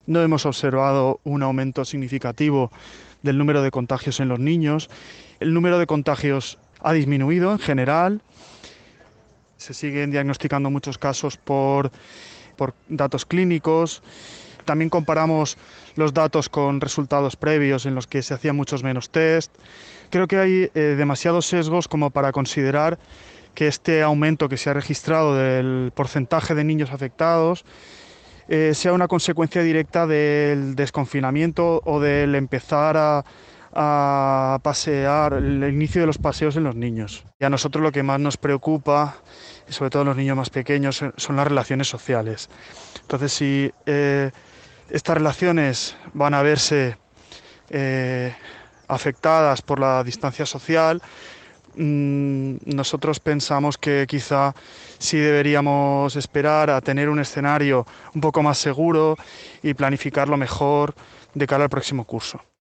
No hemos observado un aumento significativo del número de contagios en los niños. El número de contagios ha disminuido en general. Se siguen diagnosticando muchos casos por datos clínicos. También comparamos los datos con resultados previos en los que se hacían muchos menos test. Creo que hay demasiados sesgos como para considerar que este aumento que se ha registrado del porcentaje de niños afectados sea una consecuencia directa del desconfinamiento o del empezar a pasear, el inicio de los paseos en los niños. Y a nosotros lo que más nos preocupa, y sobre todo en los niños más pequeños, son las relaciones sociales. Entonces, si estas relaciones van a verse afectadas por la distancia social, nosotros pensamos que quizá sí deberíamos esperar a tener un escenario un poco más seguro y planificarlo mejor de cara al próximo curso.